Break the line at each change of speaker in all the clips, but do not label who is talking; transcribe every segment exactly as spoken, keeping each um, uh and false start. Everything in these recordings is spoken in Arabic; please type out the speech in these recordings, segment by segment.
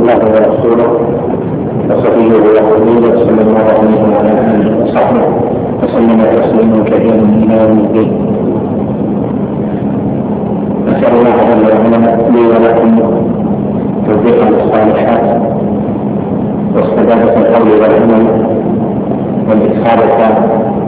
الله ورسوله وصفيه وخليله صلى الله عليه وعلى اله وصحبه وسلم تسليما كثيرا الى يوم الدين. نسال الله جل وعلا لي ولكم توفيقا للصالحات واستجابه القول والعمل والاصابه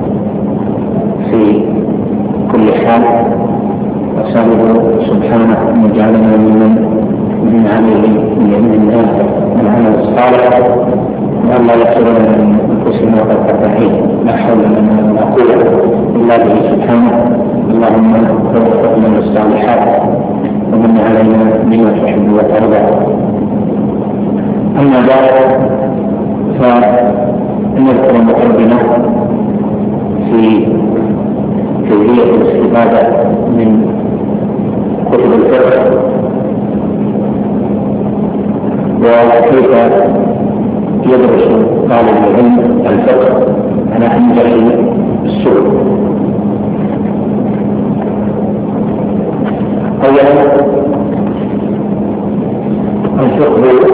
في كل حال، وسأله سبحانه أن يجعلنا ممن من عليه بيمين الله والعمل الصالح، وأن لا يحصلنا من أنفسنا والتفاحين لا حول لنا ولا قوة إلا به سبحانه. اللهم وفقنا للصالحات ومن علينا بما تحب وترضى. أما بعد، فنذكر مقدمة في كيفية الاستفادة من كتب الفقه وكيف يدرس طالب العلم الفقه على أنجح السبل. أولا، الفقه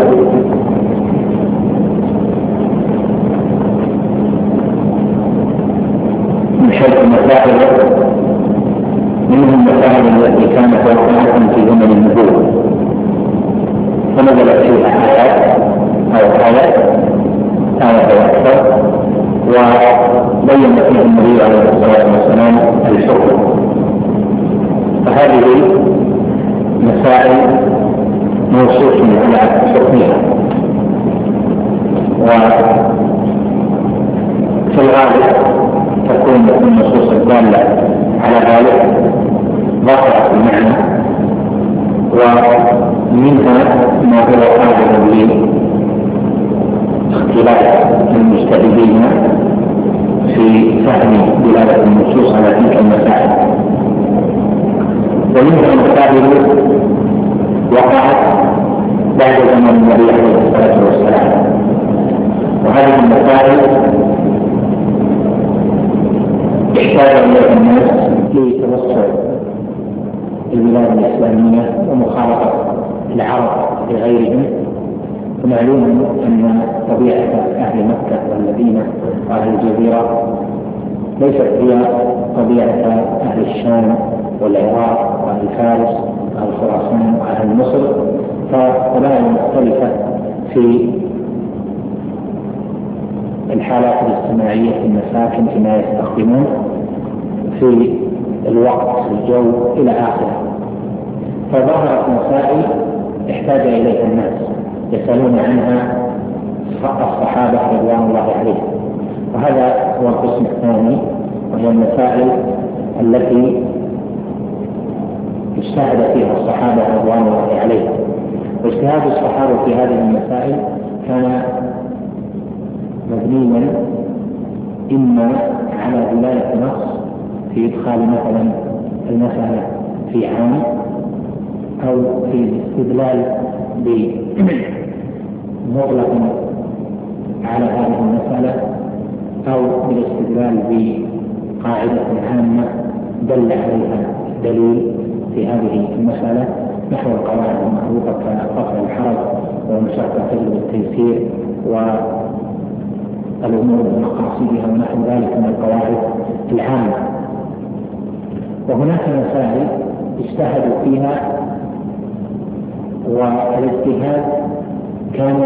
من حيث مسائل منهم المسائل التي كانت واقعة في زمن النبوة فنزلت فيها آيات أو آيات آية أو أكثر، وبين فيها النبي عليه الصلاة والسلام الحكم. فهذه مسائل موصوف على حكمها، وفي الغالب تكون النصوص الدالة على ذلك ظاهرة المعنى، ومنها ما هو قابل لاختلاف المجتهدين في فهم دلالة النصوص على تلك المسائل، ومنها مسائل وقعت بعد زمن النبي عليه الصلاة والسلام، وهذه المسائل احتاج إليها الناس لتوسع البلاد الإسلامية ومخالطة العرب لغيرهم. ومعلوم أن طبيعة أهل مكة والمدينة وأهل الجزيرة ليست هي طبيعة أهل الشام والعراق وأهل فارس وأهل خراسان وأهل مصر، فقبائل مختلفة في الحالات الاجتماعية في المساكن فيما يستخدمون في الوقت في الجو إلى آخره. فظهرت مسائل احتاج إليها الناس يسألون عنها الصحابة رضوان الله عليهم، وهذا هو القسم الثاني، وهي المسائل التي اجتهد فيها الصحابة رضوان الله عليهم. واجتهاد الصحابة في هذه المسائل كان مبنيا إما على دلالة نص في إدخال مثلا المسألة في عام، أو في الاستدلال بمطلق على هذه المسألة، أو بالاستدلال بقاعدة عامة دل عليها دليل في هذه المسألة، نحو القواعد المعروفة كرفع الحرج ومشقة تجلب التيسير والأمور بمقاصدها ونحو ذلك من القواعد العامة. وهناك مسائل اجتهدوا فيها، والاجتهاد كان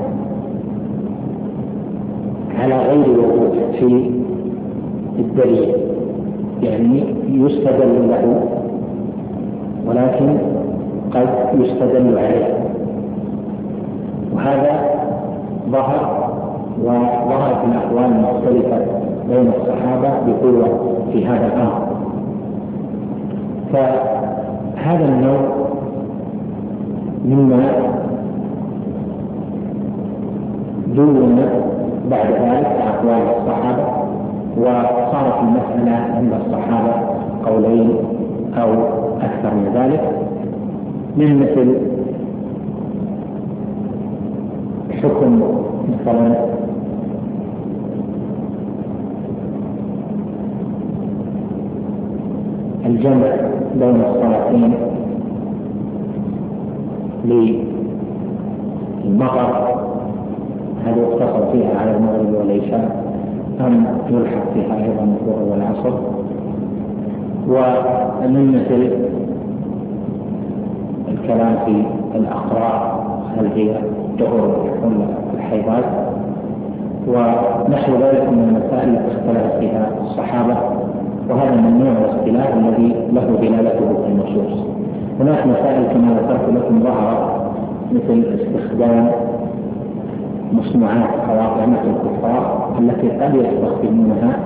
على غير وقوع في الدليل، يعني يستدل له ولكن قد يستدل عليه، وهذا ظهر وظهرت الأقوال المختلفة بين الصحابة بقوة في هذا الأمر. فهذا النوع مما دون بعد ذلك أقوال الصحابة، وصارت المسألة عند الصحابة قولين أو أكثر من ذلك، من مثل حكم مثلا الجمع بين الصلاتين المطر هل يقتصر فيها على المغرب والعشاء أم يلحق فيها أيضا الظهر والعصر؟ ومن مثل الكلام في الأقراء هل هي طهور ولا الحيضات ونحو ذلك من المسائل التي اختلف فيها الصحابة، وهذا من نوع الاختلاف الذي له دلالته في النصوص. هناك مسائل كما ذكرت لكم ظهرت مثل استخدام مصنوعات أو أطعمة الكفار التي قد يستخدمونها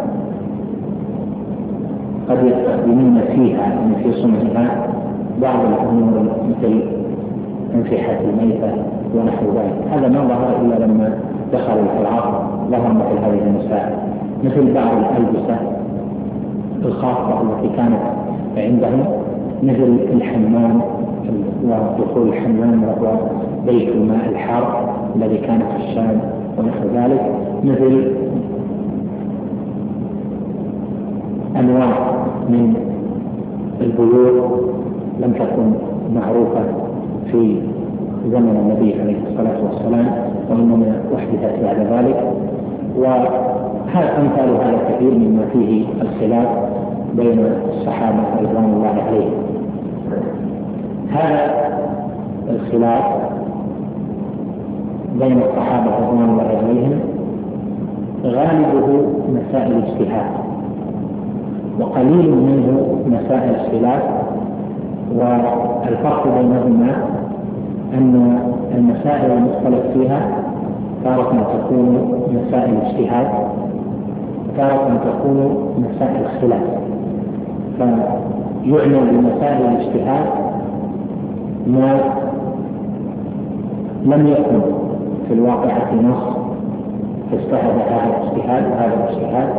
قد يستخدمون فيها يعني في صنعها بعض الأمور مثل انفحة الميتة ونحو ذلك. هذا ما ظهر إلا لما دخلوا في العصر ظهر مثل هذه المسائل، مثل بعض الألبسة الخاصة التي كانت عندهم مثل الحمام ودخول الحمام وهو بيت الماء الحار الذي كان في الشام ونحو ذلك، مثل أنواع من البيوت لم تكن معروفة في زمن النبي عليه الصلاة والسلام وإنما أحدثت بعد ذلك. وهذا أمثال هذا كثير مما فيه الخلاف بين الصحابة رضوان الله عليهم. هذا الخلاف بين الصحابة رضوان الله عليهم غالبه مسائل اجتهاد وقليل منه مسائل خلاف، والفرق بينهما أن المسائل المختلف فيها تارة تكون مسائل اجتهاد تارة تكون مسائل خلاف. فيعنى بمسائل الاجتهاد ما لم يكن في الواقعة نص فاجتهد هذا الاجتهاد وهذا الاجتهاد،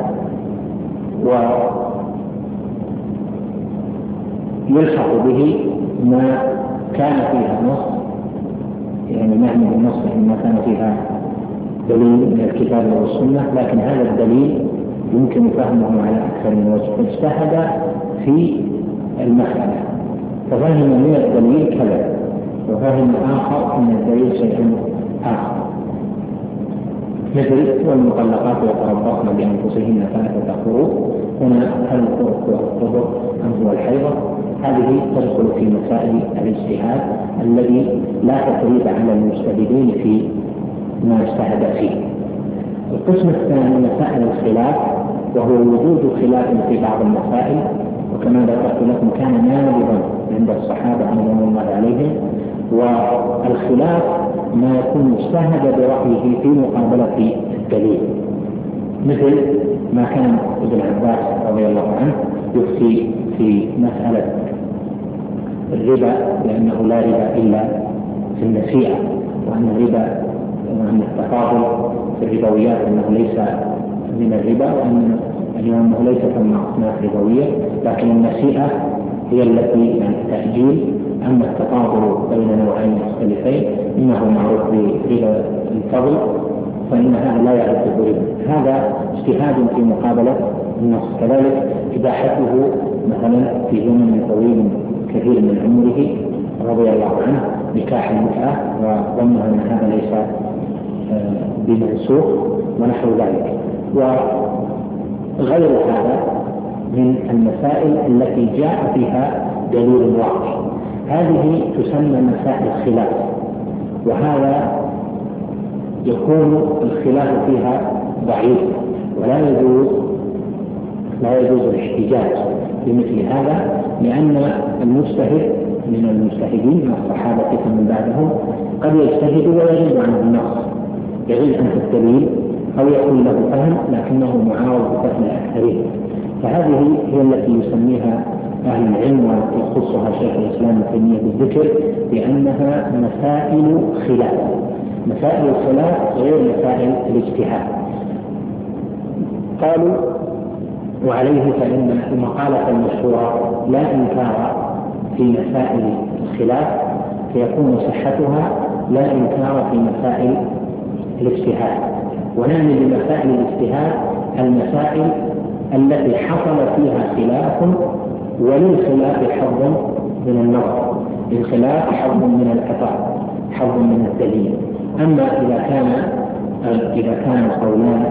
ويلحق به ما كان فيها نص، يعني معنى النص ما كان فيها دليل من الكتاب والسنة، لكن هذا الدليل يمكن فهمه على أكثر من وجه. فاجتهد في المسألة ففهم من الدليل كذا وفهم آخر من الدليل شيء آخر، مثل والمطلقات يتربصن بأنفسهن ثلاثة قروء، هنا هل الطهر أم هو الحيضة؟ هذه تدخل في مسائل الاجتهاد الذي لا تقريب على المجتهدين في ما اجتهد فيه. القسم الثاني مسائل الخلاف، وهو وجود خلاف في بعض المسائل، وكما ذكرت لكم كان نادرا عند الصحابة رضوان الله عليهم، والخلاف ما يكون اجتهد برأيه في مقابلة الدليل، مثل ما كان ابن عباس رضي الله عنه يفتي في مسألة الربا لأنه لا ربا إلا في النسيئة، وأن الربا وأن التفاضل في الربويات أنه ليس من الربا، وأن اليوم ليس ثم أصناف ربوية لكن النسيئة هي التي يعني التأجيل. أما التفاضل بين نوعين مختلفين إنه معروف بربا الفضل فإن هذا لا يعد ربا، هذا اجتهاد في مقابلة النص. كذلك إباحته مثلا في زمن طويل كثير من عمره رضي الله عنه نكاح المتعة وظنها أن هذا ليس بمنسوخ ونحو ذلك. وغير هذا من المسائل التي جاء فيها دليل واضح، هذه تسمى مسائل الخلاف، وهذا يكون الخلاف فيها ضعيف ولا يجوز لا يجوز الاحتجاج بمثل هذا، لأن المجتهد من المجتهدين من الصحابة ومن بعدهم قد يجتهد ويغيب عن النص، يغيب عن الدليل أو يكون له فهم لكنه معارض بفهم الأكثرين. فهذه هي التي يسميها أهل العلم ويخصها شيخ الإسلام ابن تيمية بالذكر بأنها مسائل خلاف. مسائل الخلاف غير مسائل الاجتهاد. قالوا وعليه فإن المقالة المشهورة لا إنكار في مسائل الخلاف فيكون صحتها لا إنكار في مسائل الاجتهاد. ونعني بمسائل الاجتهاد المسائل التي حصل فيها خلاف وللخلاف حظ من النظر، للخلاف حظ من الأثر حظ من الدليل، أما إذا كان إذا كان القولان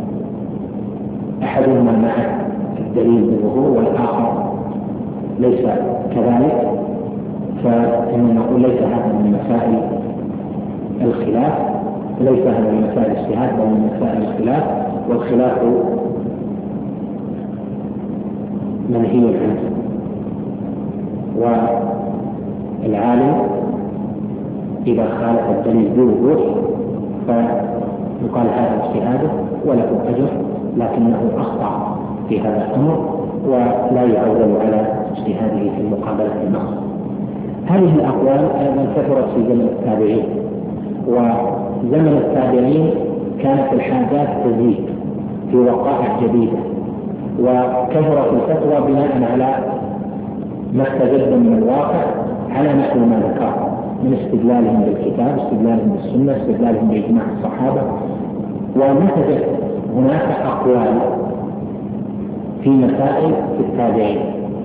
أحدهما مع الدليل بالظهور والآخر ليس كذلك، فإننا نقول ليس هذا من مسائل الخلاف، ليس هذا من مسائل الاجتهاد بل من مسائل الخلاف، والخلاف منهي عنه. والعالم إذا خالف الدليل بوضوح فيقال هذا اجتهاده وله أجر، لكنه أخطأ في هذا الأمر ولا يعول على اجتهاده في مقابلة النص. هذه الأقوال أيضا كثرت في زمن التابعين، وزمن التابعين كانت الحاجات تزيد في وقائع جديدة، وكثرت الفتوى بناء على ما استجد من الواقع على نحو ما ذكر من استدلالهم بالكتاب، استدلالهم بالسنة، استدلالهم بإجماع الصحابة، ونتجت هناك أقوال في مسائل في التابعين.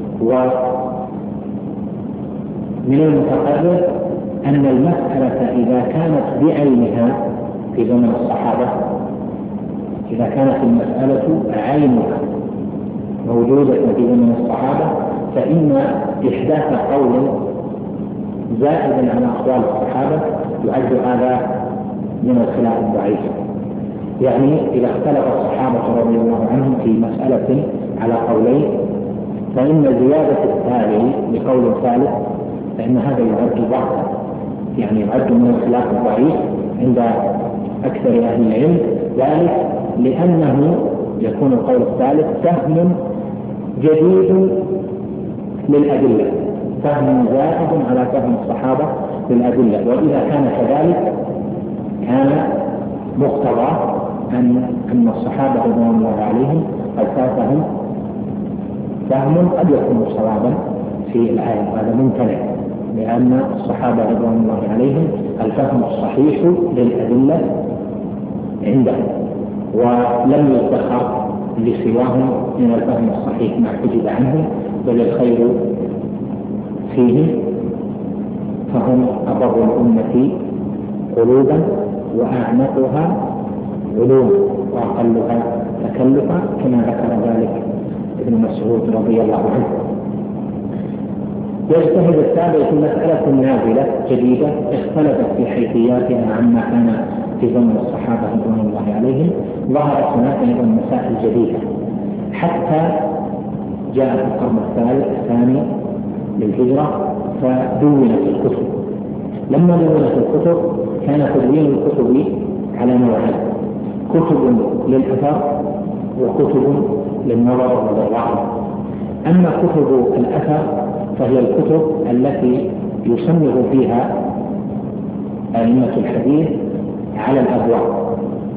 ومن المتقرر أن المسألة إذا كانت بعينها في زمن الصحابة، إذا كانت المسألة عينها موجودة في زمن الصحابة، فإن إحداث قول زائدا على أقوال الصحابة يعد هذا من الخلاف الضعيف. يعني إذا اختلف الصحابة رضي الله عنهم في مسألة على قولين، فإن زيادة التالي لقول ثالث فإن هذا يعد ضعفا، يعني يعد من الخلاف الضعيف عند أكثر أهل العلم، ذلك لأنه يكون القول الثالث فهم جديد للأدلة، فهم زائد على فهم الصحابة للأدلة. وإذا كان كذلك كان مقتضى أن أن الصحابة رضوان الله عليهم قد فاتهم فهم قد يكون صوابا في الآية، هذا ممتنع، لأن الصحابة رضوان الله عليهم الفهم الصحيح للأدلة عندهم، ولم يدخر لسواهم من الفهم الصحيح ما حجب عنه، بل الخير فيه، فهم أبر الأمة قلوبا وأعنقها علوما وأقلها تكلفا، كما ذكر ذلك ابن مسعود رضي الله عنه. يجتهد التابع في مسألة نازلة جديدة اختلفت في حيثياتها عما كان في زمن الصحابة رضوان الله عليهم، ظهرت هناك أيضا مسائل جديدة حتى جاء في القرن الثالث الثاني للهجرة فدونت الكتب. لما دونت الكتب كان تدوين الكتب على نوعين: كتب للأثر وكتب للنظر والرعي. أما كتب الأثر فهي الكتب التي يصنف فيها أئمة الحديث على الأبواب،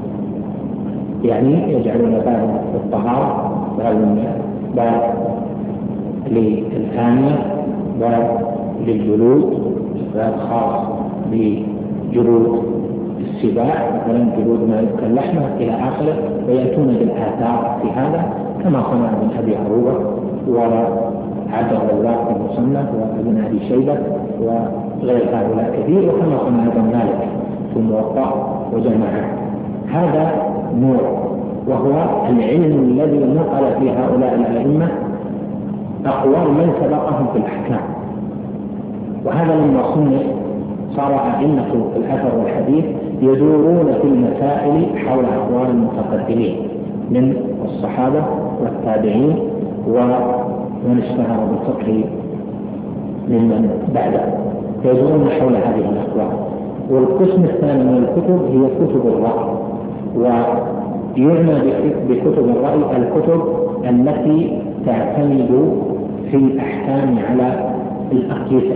يعني يجعلون باب الطهارة، باب للآنية، باب للجلود، باب خاص بجلود السباع مثلا جلود ما يؤكل لحمه إلى آخره، ويأتون بالآثار في هذا كما صنع ابن أبي عروبة وعبد الرزاق في المصنف وابن أبي شيبة وغير هؤلاء كثير، وكما صنع ابن مالك في الموطأ وجماعة. هذا نوع، وهو العلم الذي نقل في هؤلاء الأئمة أقوال من سبقهم في الأحكام، وهذا لما صنف صار أئمة الأثر والحديث يدورون في المسائل حول أقوال المتقدمين من الصحابة والتابعين ومن اشتهر بالفقه ممن بعده، يدورون حول هذه الأقوال. والقسم الثاني من الكتب هي كتب الرأي، ويعنى بكتب الرأي الكتب التي تعتمد في الأحكام على الأقيسة،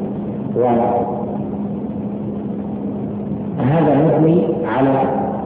وهذا مبني على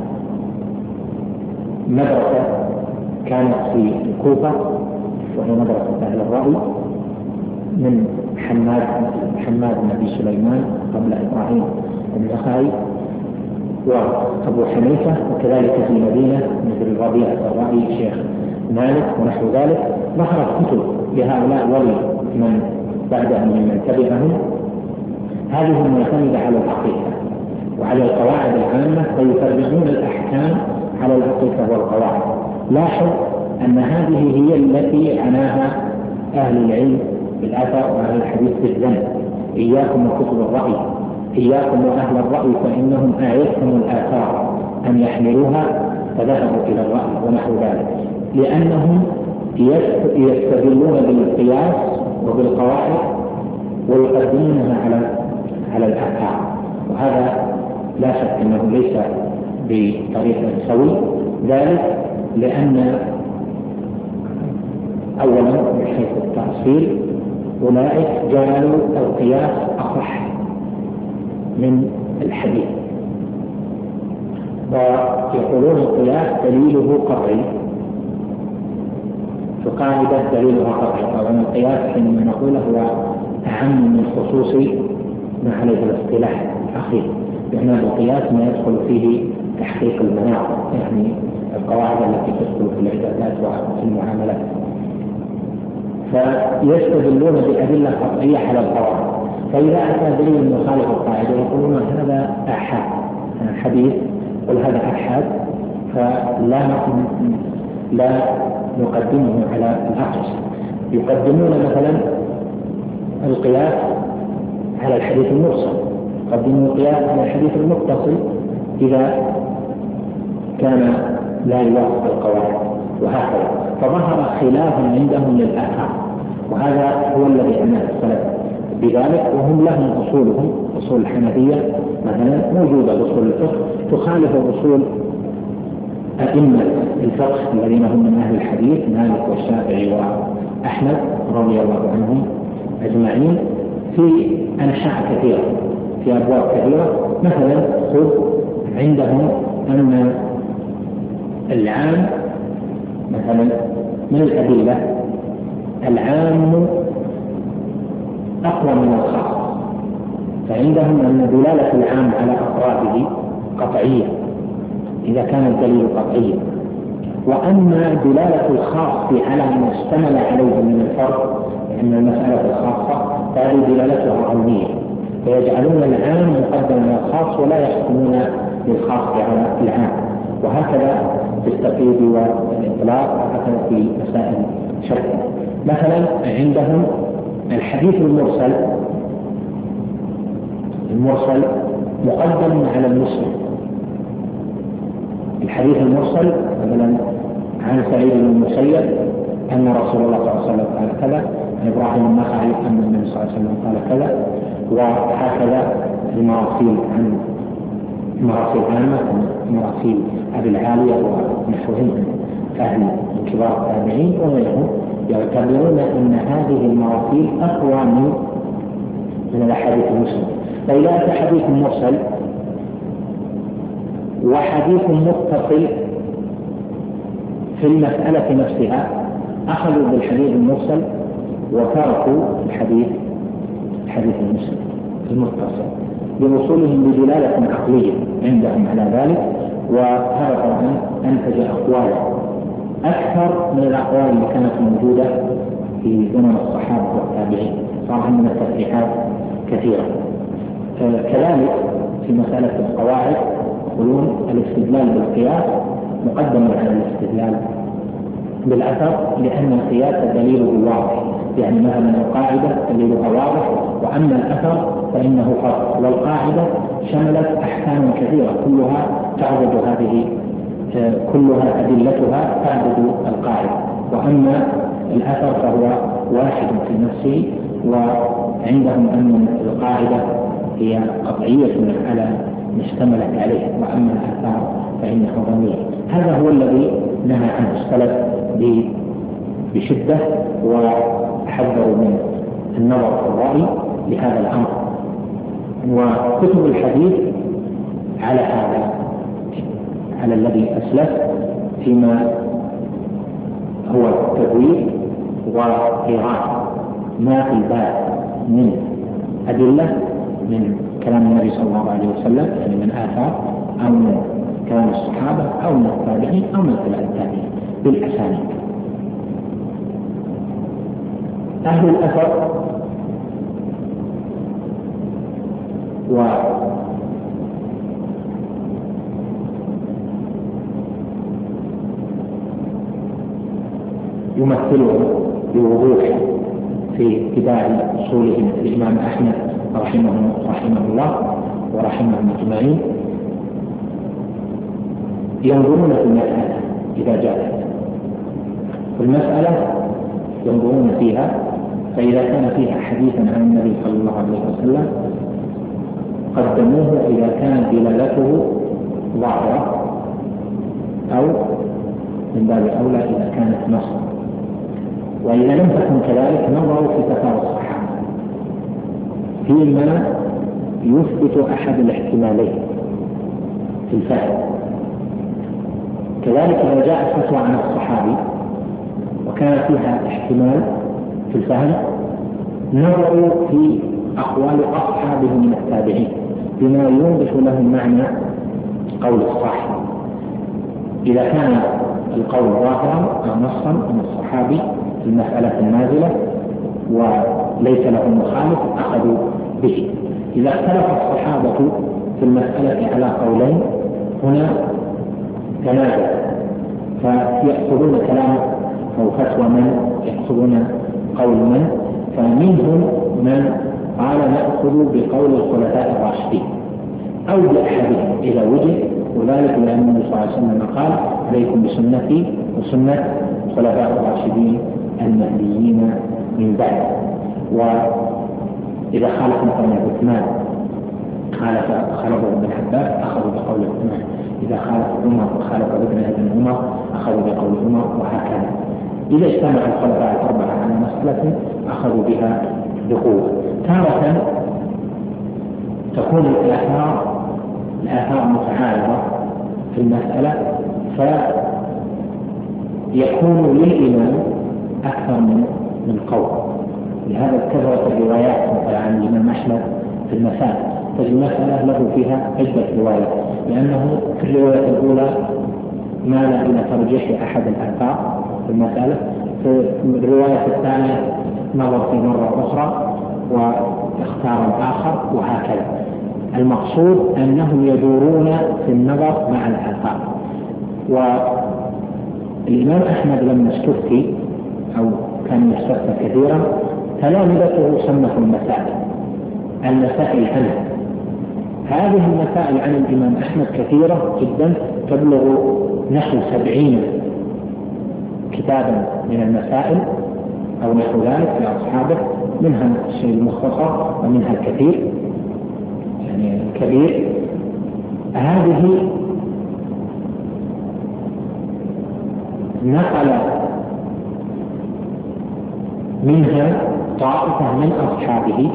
مدرسة كانت في الكوفة وهي مدرسة أهل الرأي من حماد حماد بن أبي سليمان قبل إبراهيم النخعي وأبو حنيفة، وكذلك في المدينة مثل ربيعة الرأي شيخ مالك ونحو ذلك. ظهرت كتب لهؤلاء ولمن بعدهم ممن تبعهم، هذه معتمدة على العقيدة، وعلى القواعد العامة فيفرعون الأحكام على الأقصى والقواعد. لاحظ أن هذه هي التي عناها أهل العلم بالأثر وأهل الحديث بالذنب. إياكم وكتب الرأي، إياكم وأهل الرأي فإنهم أعيتهم الآثار أن يحملوها فذهبوا إلى الرأي ونحو ذلك، لأنهم يستدلون بالقياس وبالقواعد ويقدمونها على على الآثار، وهذا لا شك أنه ليس بطريقة سوي. ذلك لأن أولا من حيث التأصيل أولئك جعلوا القياس أصح من الحديث، ويقولون القياس دليله قطعي، فقاعدة دليلها قطعي. طبعا القياس حينما نقوله هو أهم من خصوص ما عليه الاصطلاح الأخير، لأن القياس ما يدخل فيه تحقيق المناط، يعني القواعد التي تدخل في العبادات وفي المعاملات، فيستدلون بأدلة قطعية على القواعد. فإذا أتى دليل مخالف القاعدة يقولون هذا أحاد حديث، قل هذا أحاد، فلا لا نقدمه على الأقصى. يقدمون مثلا القياس على الحديث المرسل، يقدمون القياس على الحديث المتصل إذا كان لا يوافق القواعد، وهكذا. فظهر خلاف عندهم للآثار، وهذا هو الذي عناه السلف بذلك، وهم لهم أصولهم. أصول الحنفية مثلا موجودة أصول الفقه تخالف أصول أئمة الفقه الذين هم من أهل الحديث مالك والشافعي وأحمد رضي الله عنهم أجمعين في أنحاء كثيرة، في أبواب كثيرة. مثلا خذ عندهم أن العام مثلا من الأدلة العام أقوى من الخاص، فعندهم أن دلالة العام على أفراده قطعية إذا كان الدليل قطعيا، وأما دلالة الخاص على ما اشتمل عليه من الفرق، لأن المسألة الخاصة فهذه دلالتها ظنية، فيجعلون العام مقدما على الخاص ولا يحكمون بالخاص على العام، وهكذا في التقييد والإطلاق، وهكذا في مسائل شتى. مثلا عندهم الحديث المرسل المرسل مقدم على المسلم. الحديث المرسل مثلا عن سعيد بن المسيب أن رسول الله صلى الله عليه وسلم قال كذا، عن إبراهيم النخعي أن النبي صلى الله عليه وسلم قال كذا، وهكذا المراسيل عن مراسيل عامة، مراسيل أبي العالية ونحوهم أهل من كبار التابعين وغيرهم، يعتبرون أن هذه المراسيل أقوى من من الأحاديث المسلمة. فإذا أتى حديث مرسل وحديث متصل في المسألة نفسها أخذوا بالحديث المرسل وتركوا الحديث الحديث المسلم المتصل بوصولهم بدلالة عقلية عندهم على ذلك، وهذا طبعا أنتج أقوالا أكثر من الأقوال اللي كانت موجودة في زمن الصحابة والتابعين، صار عندنا تصحيحات كثيرة. كذلك في مسألة القواعد يقولون الاستدلال بالقياس مقدم على الاستدلال بالأثر، لأن القياس دليله واضح، يعني مثلا القاعدة دليلها واضح، وأما الأثر فإنه فرق، والقاعدة شملت أحكام كثيرة كلها تعبد هذه كلها أدلتها تعبد القاعدة، وأما الأثر فهو واحد في نفسه، وعندهم أن القاعدة هي قطعية على ما اشتملت عليه، وأما الآثار فإنها ظنية. هذا هو الذي نهى عنه السلف بشدة، وحذروا من النظر في الرأي لهذا الأمر. وكتب الحديث على هذا على الذي أسلف فيما هو التدوير وإيراد ما في الباب من أدلة من كلام النبي صلى الله عليه وسلم، يعني من آثار أو من كلام الصحابة أو من التابعين أو من كلام التابعين بالأسانيد. أهل الأثر يمثله بوضوح في اتباع أصولهم الإمام أحمد رحمه, رحمه الله ورحمهم أجمعين. ينظرون في المسألة إذا جاءت المسألة ينظرون فيها، فإذا كان فيها حديثا عن النبي صلى الله عليه وسلم قدموه إذا كانت دلالته ظاهرة، أو من باب أولى إذا كانت نصا، وإذا لم تكن كذلك نظروا في تفاوت الصحابة فيما يثبت أحد الاحتمالين في الفهم. كذلك إذا جاءت فتوى عن الصحابي وكان فيها احتمال في الفهم نظروا في أقوال أصحابه من التابعين بما يوضح لهم معنى قول الصاحب. إذا كان القول ظاهرا أو نصا من الصحابي في المسألة النازلة وليس له مخالف أخذوا به. إذا اختلف الصحابة في المسألة على قولين هنا تنازل، فيأخذون كلام أو فتوى من، يأخذون قول من، فمنهم من قال نأخذ بقول الخلفاء الراشدين أو بأحدهم إذا وجد، وذلك لأن النبي صلى الله عليه وسلم قال عليكم بسنتي وسنة الخلفاء الراشدين المهديين من بعد. وإذا خالف مثلا عثمان خالف خالف ابن عباس أخذوا بقول عثمان، إذا خالف عمر وخالف ابن ابن عمر أخذوا بقول عمر، وهكذا. إذا اجتمع الخلفاء الأربعة على مسألة أخذوا بها بقوة. تارة تكون الآثار الآثار متعارضة في المسألة، فيكون للإمام أكثر من من قول. لهذا كثرت الروايات مثلا عن الإمام أحمد في المسائل، فالمسألة له فيها عدة روايات، لأنه في الرواية الأولى مال إلى ترجيح أحد الآثار في المسألة، في الرواية الثانية نظر في مرة أخرى واختار الآخر، وهكذا. المقصود أنهم يدورون في النظر مع الآثار. والإمام أحمد لما استفتي أو كان يستفتى كثيرا تلامذته صنفوا المسائل المسائل عنه. هذه المسائل عن الإمام أحمد كثيرة جدا، تبلغ نحو سبعين كتابا من المسائل أو نحو ذلك لأصحابه، منها الشيء المختصر ومنها الكثير يعني كبير. هذه نقل منها طائفة من أصحابه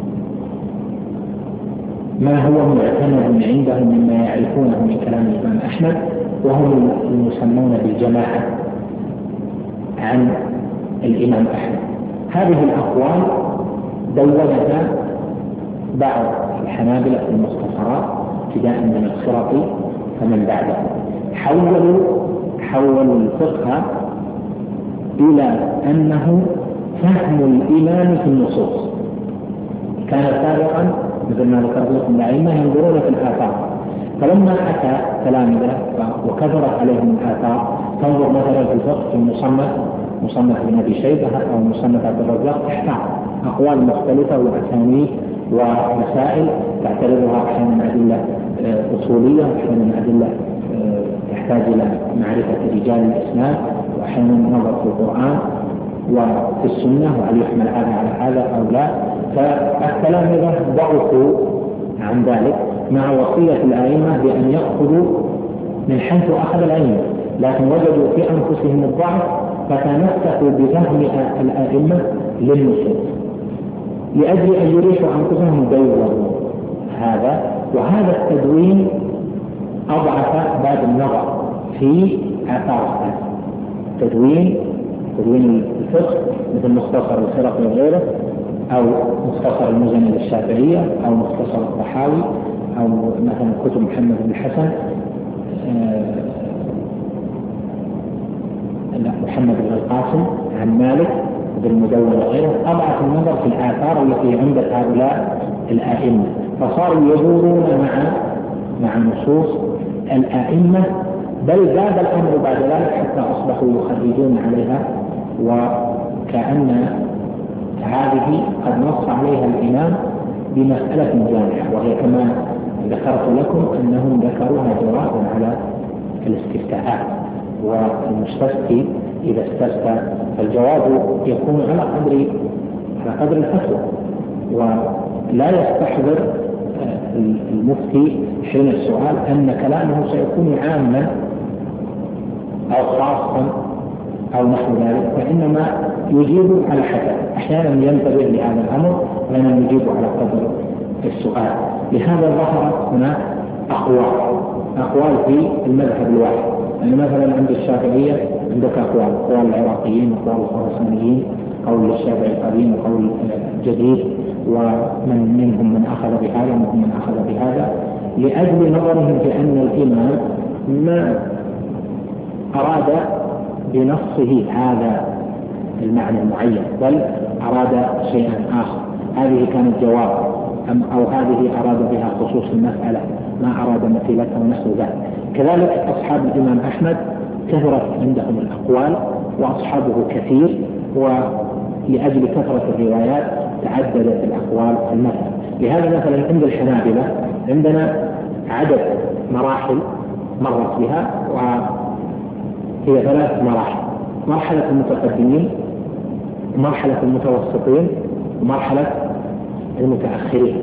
ما هو معتمد عندهم مما يعرفونه من كلام الإمام أحمد، وهم المسمون بالجماعة عن الإمام أحمد. هذه الأقوال دونتها بعض الحنابلة في المختصرات ابتداء من الخرقي فمن بعده، حولوا حولوا الفقه إلى أنه فهم الإمام في النصوص. كان سابقا مثل ما ذكرت لكم الأئمة ينظرون في الآثار، فلما أتى تلامذة وكثرت عليهم الآثار تنظر مثلا في الفقه في المصنف مصنف ابن أبي شيبة أو مصنف عبد الرزاق، تحتاج أقوال مختلفة وأسانيد ومسائل تعتبرها أحيانا أدلة أصولية وأحيانا أدلة تحتاج إلى معرفة رجال الإسلام، وأحيانا نظر في القرآن وفي السنة وهل يحمل هذا على هذا أو لا. فالتلامذة ضعفوا عن ذلك مع وصية الأئمة بأن يأخذوا من حيث أخذ الأئمة، لكن وجدوا في أنفسهم الضعف فتمسكوا بفهم الأئمة للنصوص لأجل أن يريحوا أنفسهم يدوروا هذا. وهذا التدوين أضعف باب النظر في آثار السلف. تدوين تدوين الفقه مثل مختصر الخرقي وغيره، أو مختصر المزني للشافعية، أو مختصر الطحاوي، أو مثلا كتب محمد بن الحسن لا محمد بن القاسم عن مالك بالمدونة وغيره، أضعف النظر في الآثار التي عند هؤلاء الأئمة، فصاروا يدورون مع مع نصوص الأئمة، بل زاد الأمر بعد ذلك حتى أصبحوا يخرجون عليها وكأن هذه قد نص عليها الإمام بمسألة جامعة، وهي كما ذكرت لكم أنهم ذكروها جوابا على الاستفتاءات، والمستفتي إذا استفتى فالجواب يكون على قدر على قدر الفتوى، ولا يستحضر المفتي حين السؤال أن كلامه سيكون عاما أو خاصا أو نحو ذلك، فإنما يجيب على حسب. أحيانا ينتبه لهذا الأمر وأحيانا يجيب على قدر السؤال. لهذا ظهرت هناك أقوال أقوال في المذهب الواحد. يعني مثلا عند الشافعية عندك أقوال، أقوال العراقيين وأقوال الخراسانيين، قول الشافعي القديم وقول جديد، ومن منهم من أخذ بهذا ومنهم من أخذ بهذا، لأجل نظرهم في أن الإمام ما أراد بنصه هذا المعنى المعين، بل أراد شيئا آخر. هذه كانت جواب أم أو هذه أراد بها خصوص المسألة، ما أراد مثيلتها ونحو ذلك. كذلك أصحاب الإمام أحمد كثرت عندهم الأقوال وأصحابه كثير، ولأجل كثرة الروايات تعددت الأقوال في المذهب. لهذا مثلا عند الحنابلة عندنا عدد مراحل مرت بها، وهي ثلاث مراحل: مرحلة المتقدمين، مرحلة المتوسطين، ومرحلة المتأخرين.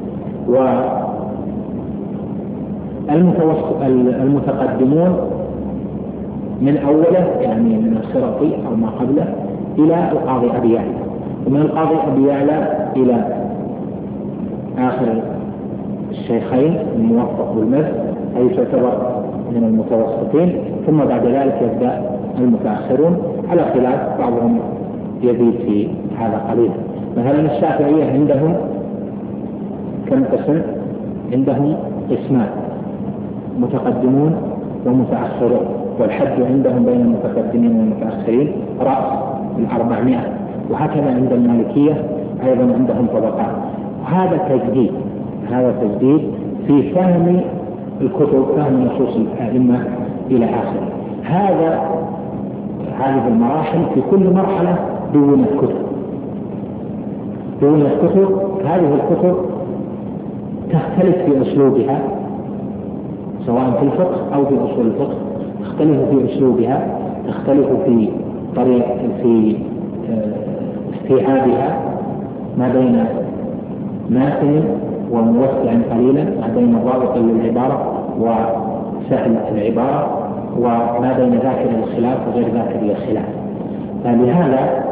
والمتقدمون من أوله يعني من الخرقي أو ما قبله إلى القاضي أبي يعلى، ومن القاضي أبي يعلى إلى آخر الشيخين الموفق بالمذهب أي تعتبر من المتوسطين، ثم بعد ذلك يبدأ المتأخرون على خلاف، بعضهم يزيد في هذا قليلا. مثلا الشافعية عندهم كم قسم؟ عندهم قسمان: متقدمون ومتأخرون، والحد عندهم بين المتقدمين والمتأخرين رأس الأربعمائة. وهكذا عند المالكية أيضا عندهم طبقات. وهذا تجديد هذا تجديد في فهم الكتب، فهم نصوص الأئمة إلى آخره. هذا هذه المراحل في كل مرحلة دون الكتب دون الكتب هذه الكتب تختلف في أسلوبها، سواء في الفقه أو في أصول الفقه، تختلف في أسلوبها، تختلف في طريق في استيعابها، ما بين ماتن وموسع قليلا، ما بين ضابط للعبارة وسهل العبارة، وما بين ذاكر الخلاف وغير ذاكر الخلاف. فلهذا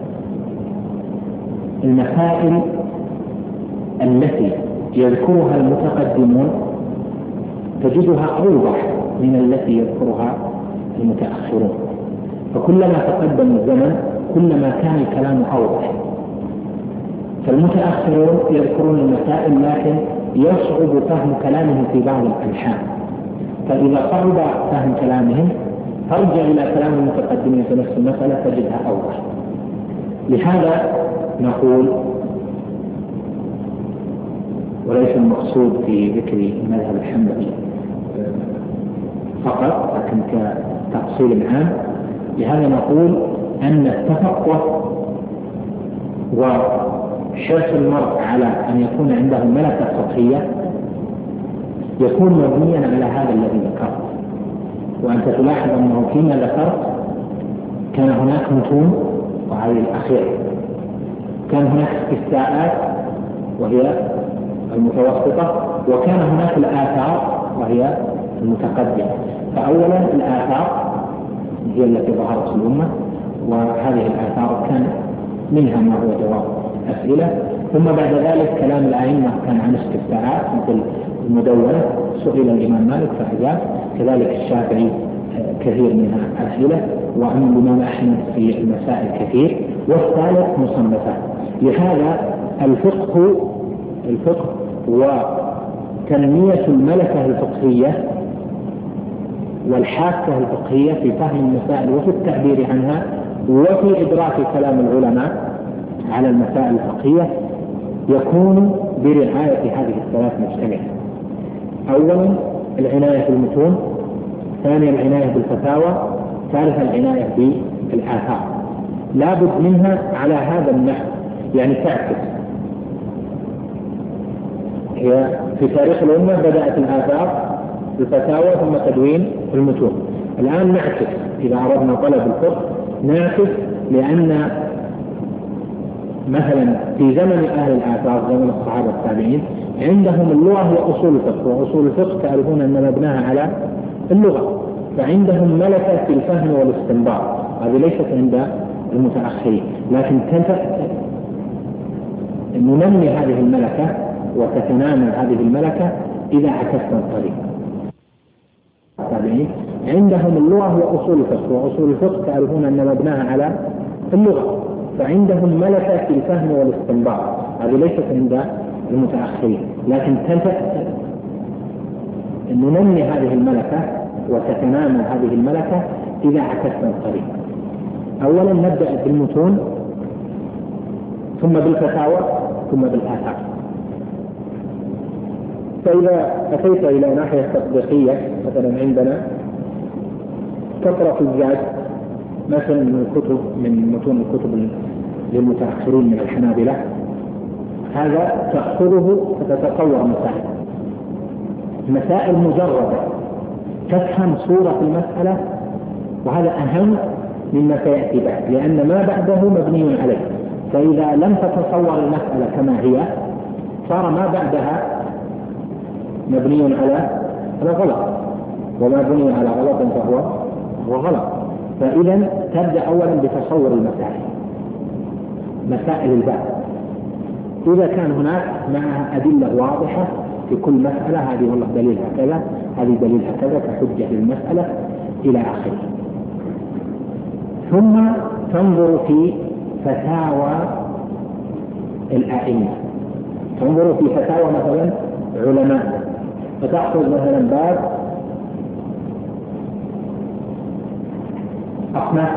المسائل التي يذكرها المتقدمون تجدها أوضح من التي يذكرها المتأخرون، فكلما تقدم الزمن كلما كان الكلام أوضح. فالمتأخرون يذكرون المسائل لكن يصعب فهم كلامهم في بعض الألحان، فإذا صعب فهم كلامهم ترجع إلى كلام المتقدمين في نفس المسألة تجدها أوضح. لهذا نقول، وليس المقصود في ذكر المذهب الحنبلي فقط لكن كتفصيل عام، لهذا نقول أن التفقه وحرص المرء على أن يكون عنده ملكة فقهية يكون مبنيا على هذا الذي ذكرت. وأنت تلاحظ أنه فيما ذكرت كان هناك متون وهذه الأخيرة، كان هناك استفتاءات وهي المتوسطة، وكان هناك الآثار وهي المتقدمة. فأولا الآثار هي التي ظهرت في الأمة، وهذه الآثار كان منها ما هو جواب أسئلة، ثم بعد ذلك كلام الأئمة كان عن استفتاءات مثل المدونة، سئل الإمام مالك فأجاب، كذلك الشافعي كثير منها أسئلة، وأما الإمام أحمد في المسائل كثير، والثالث مصنفات. لهذا الفقه الفقه وتنمية الملكة الفقهية والحاسة الفقهية في فهم المسائل وفي التعبير عنها وفي إدراك كلام العلماء على المسائل الفقهية يكون برعاية هذه الثلاث مجتمعة: أولا العناية بالمتون، ثانيا العناية بالفتاوى، ثالثا العناية بالآثار. لابد منها على هذا النحو، يعني تعكس. هي في تاريخ الأمة بدأت الآثار بالفتاوى ثم تدوين المتون. الآن نعكس، إذا أردنا طلب الفقه نعكس، لأن مثلا في زمن أهل الآثار زمن الصحابة التابعين عندهم اللغة وأصول الفقه، وأصول الفقه تعرفون أن مبناها على اللغة، فعندهم ملكة في الفهم والاستنباط، هذه ليست عند المتأخرين، لكن ننمي هذه الملكة وتتنامى هذه الملكة إذا عكسنا الطريق. التابعين عندهم اللغة وأصول الفقه، وأصول الفقه تعرفون أن مبناها على اللغة، فعندهم ملكة في الفهم والاستنباط، هذه ليست عند المتأخرين، لكن ننمي هذه الملكة وتتنامى هذه الملكة إذا عكسنا الطريق. أولا نبدأ بالمتون ثم بالفتاوى ثم بالآثار. فإذا أتيت إلى ناحية تطبيقية، مثلا عندنا تقرأ الزاد مثلا من الكتب من متون الكتب للمتأخرين من الحنابلة، هذا تأخذه فتتطور مسائل مسائل مجردة، تفهم صورة المسألة، وهذا أهم مما سيأتي بعد، لأن ما بعده مبني عليه. فإذا لم تتصور المسألة كما هي صار ما بعدها مبني على على غلط، وما بني على غلط فهو هو غلط. فإذا تبدأ أولا بتصور المسائل، مسائل الباب، إذا كان هناك معها أدلة واضحة في كل مسألة، هذه والله دليلها كذا، هذه دليلها كذا كحجة للمسألة إلى آخره. ثم تنظر في فتاوى الأئمة، تنظر في فتاوى مثلا علماء، فتأخذ مثلا باب أصناف،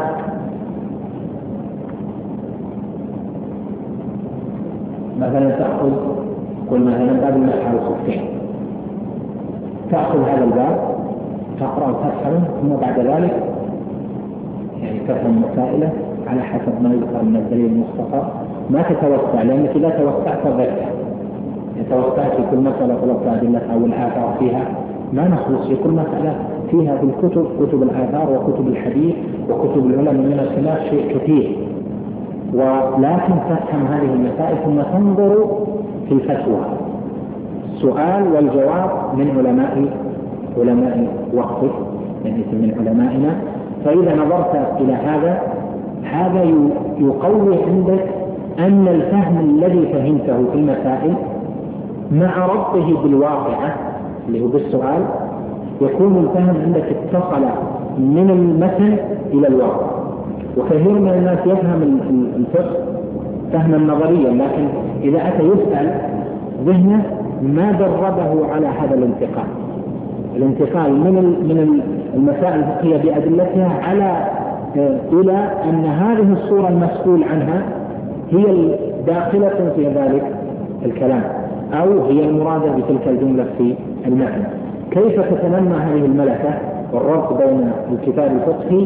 مثلا تأخذ قل مثلا باب المسح على الخفين، تأخذ هذا الباب تقرأ وتفهمه، ثم بعد ذلك يعني تفهم مسائله على حسب ما يذكر من الدليل المختصر، ما تتوسع، لأنك إذا توسعت ضربت توسعت في كل مسألة طلبت أدلة أو الآثار فيها، ما نخلص في كل مسألة فيها في الكتب، كتب الآثار وكتب الحديث وكتب العلماء من الخلاف شيء كثير. ولكن تفهم هذه المسائل ثم تنظر في الفتوى، السؤال والجواب من علماء علماء وقتك، يعني من علمائنا. فإذا نظرت إلى هذا هذا يقوي عندك أن الفهم الذي فهمته في المسائل مع ربطه بالواقعة اللي هو بالسؤال يكون الفهم عندك اتصل من المتن إلى الواقع. وكثير من الناس يفهم الفقه فهما نظريا، لكن إذا أتى يسأل ذهنه ما دربه على هذا الانتقال، الانتقال من من المسائل الفقهية بأدلتها على إلى أن هذه الصورة المسؤول عنها هي الداخلة في ذلك الكلام، أو هي المرادة بتلك الجملة في المعنى. كيف تتنمى هذه الملكة والربط بين الكتاب الفقهي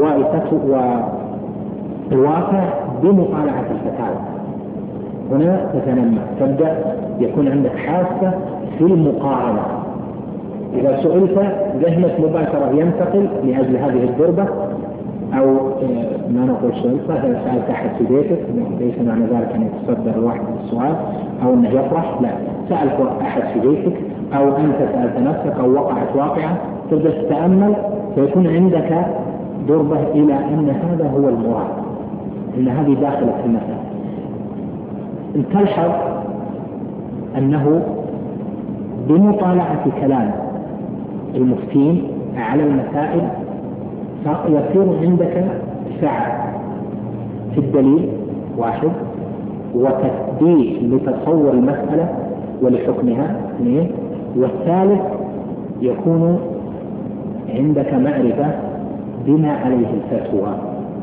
والواقع بمطالعة الفتاوى؟ هنا تتنمى، تبدأ يكون عندك حاسة في المقارنة. إذا سئلت ذهنك مباشرة ينتقل لأجل هذه الضربة، أو ما نقول سئلت إذا سألت أحد في بيتك، ليس معنى ذلك أن يتصدر الواحد السؤال أو أنه يفرح، لا، سألت أحد في بيتك أو أنت سألت نفسك أو وقعت واقعة، تبدأ تتأمل فيكون عندك ضربة إلى أن هذا هو المراد، أن هذه داخلة في المسألة. تلحظ أنه بمطالعة كلام المفتين على المسائل يصير عندك سعة في الدليل واحد، وتثبيت لتصور المسألة ولحكمها اثنين، والثالث يكون عندك معرفة بما عليه الفتوى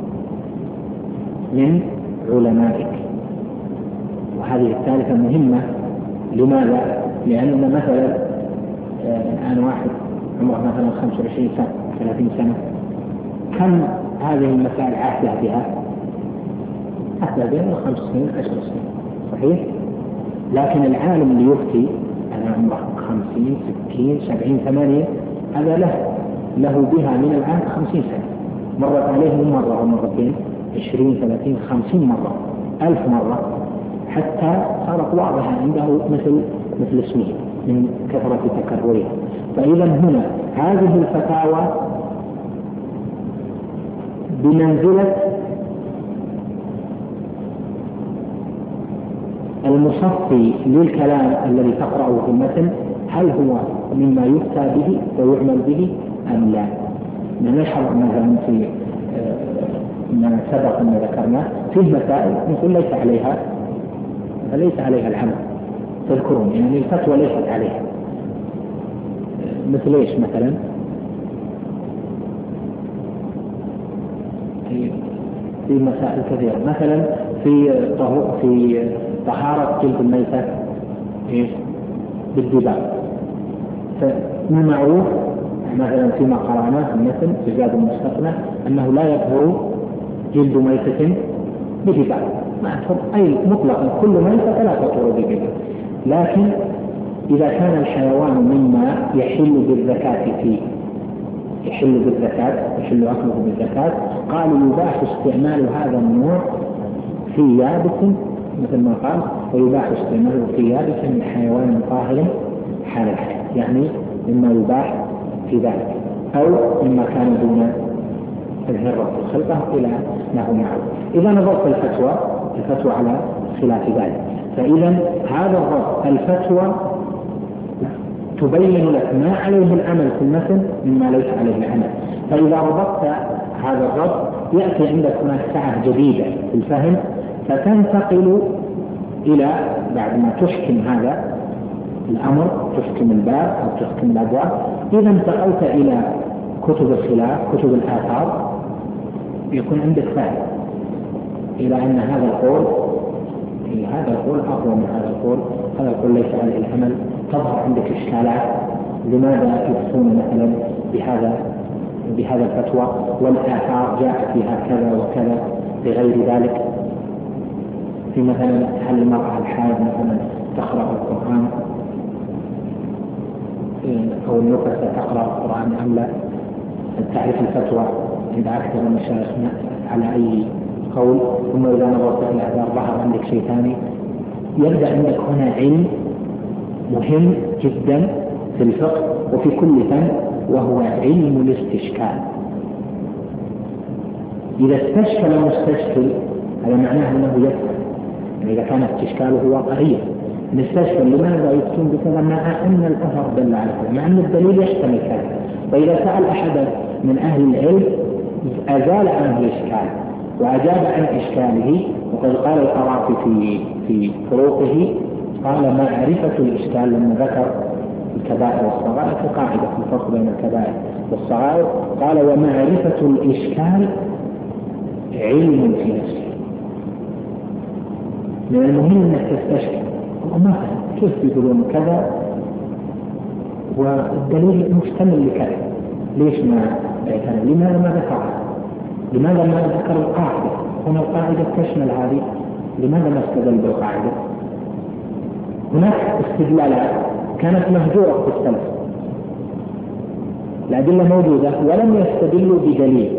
من علمائك. وهذه الثالثة مهمة. لماذا؟ لأن مثلا الآن واحد عمره مثلا خمسة وعشرين سنة ثلاثين سنة، كم هذه المسائل عاهدة بها؟ حتى بين خمس سنين عشر سنين صحيح. لكن العالم اللي يفتي أنا عمره خمسين ستين سبعين ثمانين هذا له له بها من الآن خمسين سنة، مرت عليه من مرة أو مرتين عشرين ثلاثين خمسين مرة ألف مرة حتى صارت واضحة عنده مثل مثل اسمه من كثرة تكررها. فإذا هنا هذه الفتاوى بمنزلة المصفي للكلام الذي تقرأه في المتن، هل هو مما يفتى به ويعمل به أم لا؟ نشرح مثلا في ما سبق أن ذكرنا في مسائل نقول ليس عليها ليس عليها العمل، تذكرون يعني الفتوى ليست عليها، مثل ايش مثلا؟ في مسائل كثيرة، مثلا في في طهارة جلد الميتة ايش؟ بالدباغ. فما معروف مثلا فيما قرأناه في المتن في زاد المستقنع أنه لا يطهر جلد ميتة بدباغ، ما أي مطلقا كل ميتة فلا تطهر بدباغ. لكن إذا كان الحيوان مما يحل بالزكاة فيه يحل بالزكاة يحل أكله بالزكاة، قالوا يباح استعمال هذا النوع في يابس مثل ما قال، ويباح استعماله في يابس من حيوان طاهر حال الحياة، يعني مما يباح في ذلك أو مما كان دون الهرة في الخلقة إلى ما هو معه. إذا نظرت الفتوى الفتوى على خلاف ذلك، فإذا هذا الربط الفتوى تبين لك ما عليه العمل في المتن مما ليس عليه العمل. فإذا ربطت هذا الربط يأتي عندك هناك سعة جديدة في الفهم، فتنتقل إلى بعد ما تحكم هذا الأمر تحكم الباب أو تحكم الأبواب، إذا انتقلت إلى كتب الخلاف كتب الآثار يكون عندك فهم إلى أن هذا القول هذا القول أقوى من هذا القول، هذا القول ليس عليه العمل. تظهر عندك إشكالات، لماذا يفتون مثلا بهذا بهذا الفتوى والآثار جاءت فيها كذا وكذا بغير ذلك. في مثلا هل المرأة الحائض مثلا تقرأ القرآن أو النفسة تقرأ القرآن أم لا؟ تعرف الفتوى عند أكثر المشايخ على أي قول، ثم إذا نظرت إلى الأعذار ظهر عندك شيء ثاني. يبدأ عندك هنا علم مهم جدا في الفقه وفي كل فن، وهو علم الاستشكال. إذا استشكل مستشكل هذا معناه أنه يفهم، يعني إذا كان استشكاله واقعيا نستشكل لماذا يفتون بكذا مع أن الأثر دل على كذا، مع أن الدليل يحتمل كذا. فإذا سأل أحد من أهل العلم أزال عنه الإشكال وأجاب عن إشكاله. وقد قال القرافي في في فروقه قال معرفة الإشكال لما ذكر الكبائر والصغائر كقاعدة في الفرق بين الكبائر والصغائر، قال ومعرفة الإشكال علم في نفسه. من المهم أنك تستشكل وما كيف يقولون كذا والدليل مشتمل لكذا، ليش ما اعتنى؟ لماذا ما ذكرها؟ لماذا ما ذكر القاعدة؟ هنا القاعدة تشمل هذه، لماذا ما استدل بالقاعدة؟ هناك استدلالات كانت مهجورة في السلف، الأدلة موجودة ولم يستدلوا بدليل.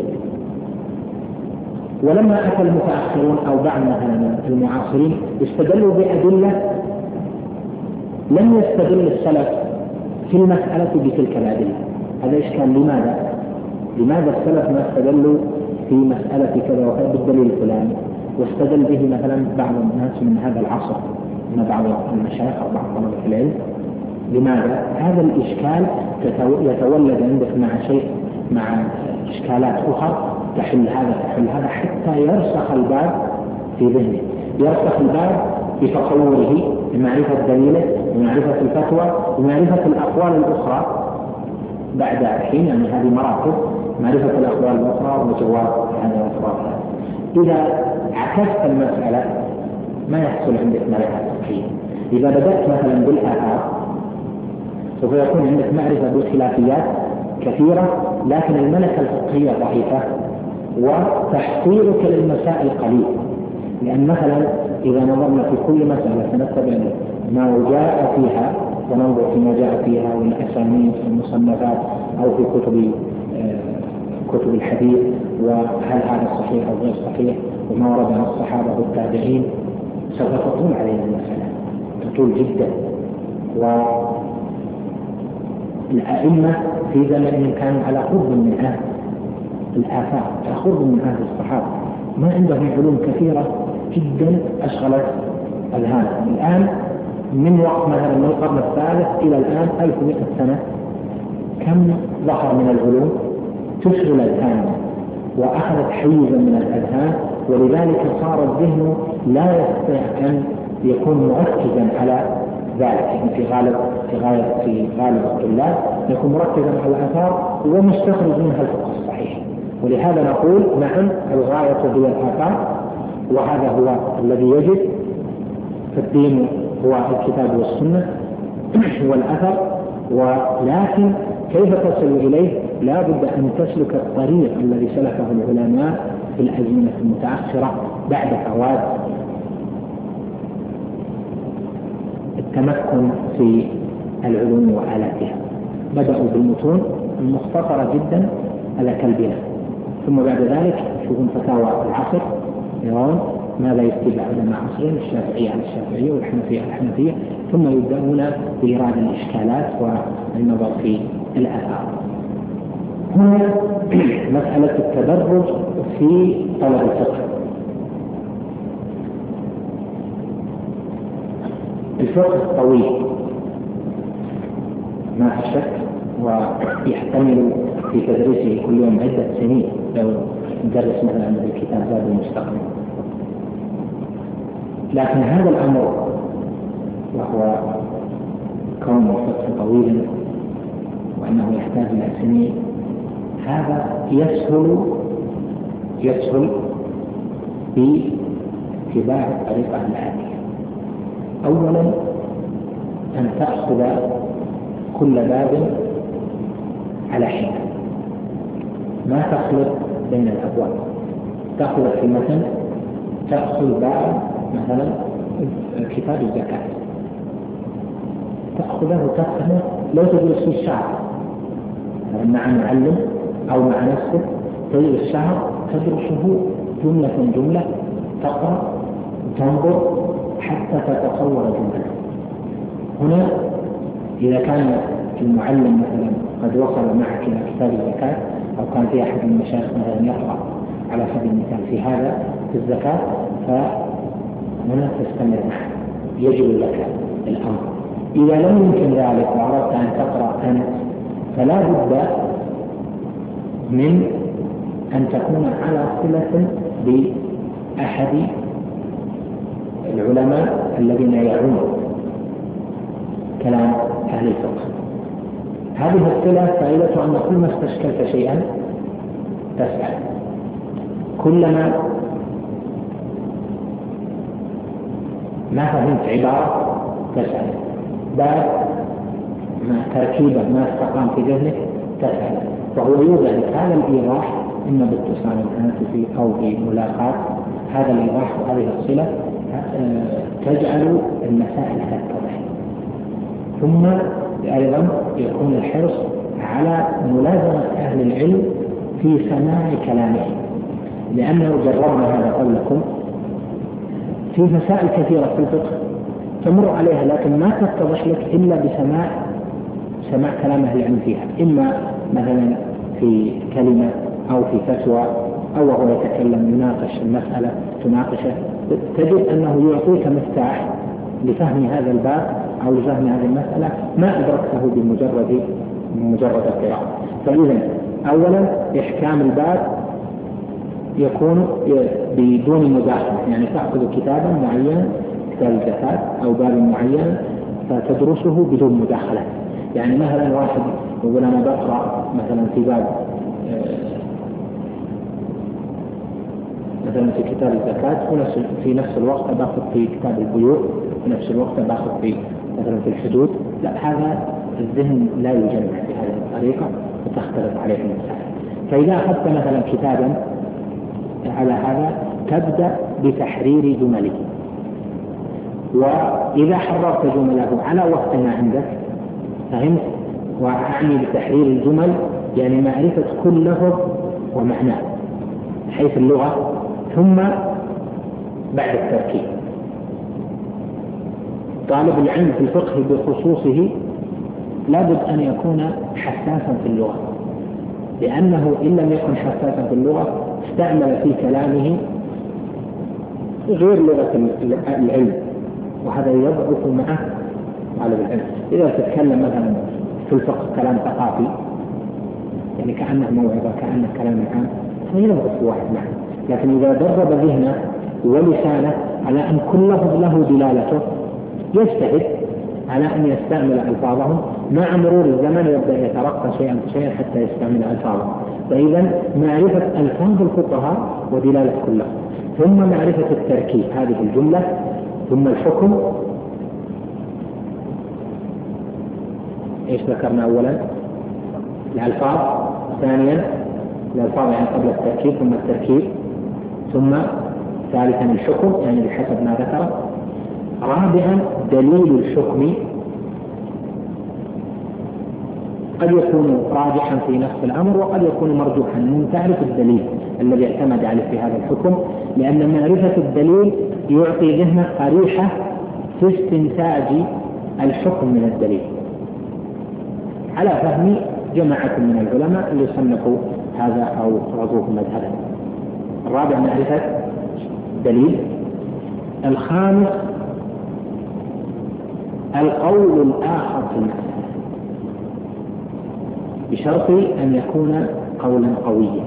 ولما أتى المتأخرون أو بعض المعاصرين استدلوا بأدلة لم يستدل السلف في المسألة بتلك الأدلة. هذا إشكال. لماذا؟ لماذا السلف ما استدلوا في مسألة كذا وكذا بالدليل الفلاني واستدل به مثلا بعض الناس من هذا العصر من بعض المشايخ أو بعض طلبة العلم؟ لماذا؟ هذا الإشكال يتولد عندك مع شيء مع إشكالات أخرى تحل هذا تحل هذا حتى يرسخ الباب في ذهنه، يرسخ الباب بتصوره بمعرفة دليله بمعرفة الفتوى بمعرفة الأقوال الأخرى بعد حين، يعني هذه مراتب معرفة الأقوال الأخرى وجواب هذا الأخرى. إذا عكست المسألة ما يحصل عندك معرفة فقهية. إذا بدأت مثلا بالآثار سوف يكون عندك معرفة بالخلافيات كثيرة، لكن الملكة الفقهية ضعيفة وتحصيلك للمسائل قليل. لأن مثلا إذا نظرنا في كل مسألة سنتبع ما جاء فيها وننظر فيما جاء فيها والأسانيد في المصنفات أو في كتب كتب الحديث، وهل هذا صحيح أو غير صحيح، وما ورد عن الصحابة والتابعين، سوف تطول علينا المسألة، تطول جدا. والأئمة في زمنهم كانوا على قرب من أهل الآثار، على قرب من أهل الصحابة، ما عندهم علوم كثيرة جدا أشغلت أذهانهم. الآن من وقت مثلا من القرن الثالث إلى الآن ألف ومئة سنة كم ظهر من العلوم تشغل الأذهان وأخذت حيزا من الأذهان، ولذلك صار الذهن لا يستطيع أن يكون مركزا على ذلك. يعني في غالب في غالب في غالب الطلاب يكون مركزا على الآثار ومستخرج منها الفقه الصحيح. ولهذا نقول نعم الغاية هي الآثار، وهذا هو الذي يجب، فالدين هو الكتاب والسنة والأثر، ولكن كيف تصل إليه؟ لا بد أن تسلك الطريق الذي سلكه العلماء في الأزمنة المتأخرة بعد فوات التمكن في العلوم وآلاتها. بدأوا بالمتون المختصرة جدا على كالبنا، ثم بعد ذلك يشوفون فتاوى العصر يرون ماذا يتبع علماء عصرهم، الشافعية على الشافعية والحنفية على الحنفية، ثم يبدأون بإيراد الإشكالات والنظر في الآثار. هنا مسألة التدرج في طلب الفقه. الفقه طويل ما في شك، ويحتمل في تدريسه كل يوم عدة سنين لو ندرس مثلا عند الكتاب زاد المستقبل. لكن هذا الأمر وهو كون الفقه طويلا وأنه يحتاج إلى سنين، هذا يسهل يسهل باتباع الطريقة الآتية. أولا أن تأخذ كل باب على حدة، ما تخلط بين الأبواب. تأخذ في مثلا تأخذ باب مثلا كتاب الزكاة، تأخذه وتفهمه، لو تدرس في الشهر مع معلم أو مع نفسك تدرس الشهر تدرسه جملة جملة، تقرأ تنظر حتى تتصور جملة. هنا إذا كان المعلم مثلا قد وصل معك إلى كتاب الزكاة، أو كان في أحد المشايخ مثلا يقرأ على سبيل المثال في هذا في الزكاة، فهنا تستمر معه، يجب لك الأمر. إذا لم يمكن ذلك وأردت أن تقرأ أنت، فلا بد من أن تكون على صلة بأحد العلماء الذين يعون كلام أهل الفقه. هذه الصلة فائدة أن كل ما استشكلت شيئا تسأل، كلما ما فهمت عبارة تسأل، باب ما تركيبة ما استقام في ذهنك تسأل. وهو يوجد هذا الإيضاح إما باتصال الهاتف أو بملاقاة، هذا الإيضاح وهذه الصلة تجعل المسائل تتضح. ثم أيضا يكون الحرص على ملازمة أهل العلم في سماع كلامه، لأنه جربنا هذا قبلكم في مسائل كثيرة في الفقه تمر عليها لكن ما تتضح لك إلا بسماع سماع كلام أهل العلم فيها، إما مثلا في كلمة أو في فتوى أو وهو يتكلم يناقش المسألة تناقشه، تجد أنه يعطيك مفتاح لفهم هذا الباب أو لفهم هذه المسألة ما أدركته بمجرد بمجرد القراءة. فإذا أولا إحكام الباب يكون بدون مداخلة، يعني تأخذ كتابا معينا كتاب الزكاة أو باب معين فتدرسه بدون مداخلة. يعني مثلا واحد يقول أنا بقرأ مثلا في باب مثلا في كتاب الزكاة في نفس الوقت باخذ في كتاب البيوع، في نفس الوقت باخذ في مثلا في الحدود، لا، هذا الذهن لا يجمع بهذه الطريقة وتختلف عليه المسائل. فإذا أخذت مثلا كتابا على هذا تبدأ بتحرير جمله. وإذا حررت جمله على وفق ما عندك، فهمت؟ وأعني بتحرير الجمل يعني معرفة كل لفظ ومعناه حيث اللغة، ثم بعد التركيب. طالب العلم في الفقه بخصوصه لابد أن يكون حساسا في اللغة، لأنه إن لم يكن حساسا في اللغة استعمل في كلامه غير لغة العلم، وهذا يضعف معه طالب العلم. إذا تتكلم مثلا في الفقه كلام ثقافي يعني كأنه موعظة كأنه كلام عام فيضعف واحد معه، لكن إذا درب ذهنه ولسانه على أن كل لفظ له دلالته يجتهد على أن يستعمل ألفاظهم، مع مرور الزمن يبدأ يترقى شيئا فشيئا حتى يستعمل ألفاظهم. فإذا معرفة ألفاظ الفقهاء ودلالة كل لفظ، ثم معرفة التركيب هذه الجملة، ثم الحكم. ايش ذكرنا اولا؟ الالفاظ، ثانيا الالفاظ يعني قبل التركيب ثم التركيب، ثم ثالثا الحكم يعني بحسب ما ذكر، رابعا دليل الحكم قد يكون راجحا في نفس الامر وقد يكون مرجوحا، من تعرف الدليل الذي اعتمد عليه في هذا الحكم، لان معرفه الدليل يعطي ذهنك قريحه في استنتاج الحكم من الدليل، على فهم جماعة من العلماء اللي صنفوا هذا أو رضوه مذهبا. الرابع معرفة دليل. الخامس القول الآخر في المسألة بشرط أن يكون قولا قويا.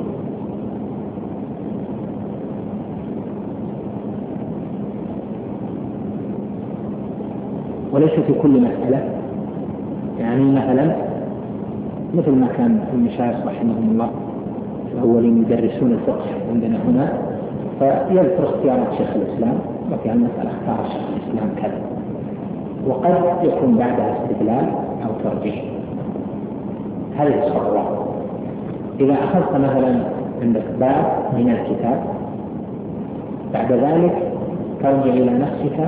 وليس في كل مسألة، يعني مثلا مثل ما كان المشايخ رحمهم الله الأولين يدرسون الفقه عندنا هنا، فيذكر اختيارات شيخ الإسلام وفي المسألة اختار شيخ الإسلام كذا، وقد يكون بعدها استدلال أو ترجيح. هذه الخطوات. إذا أخذت مثلا عندك باب من الكتاب، بعد ذلك ترجع إلى نفسك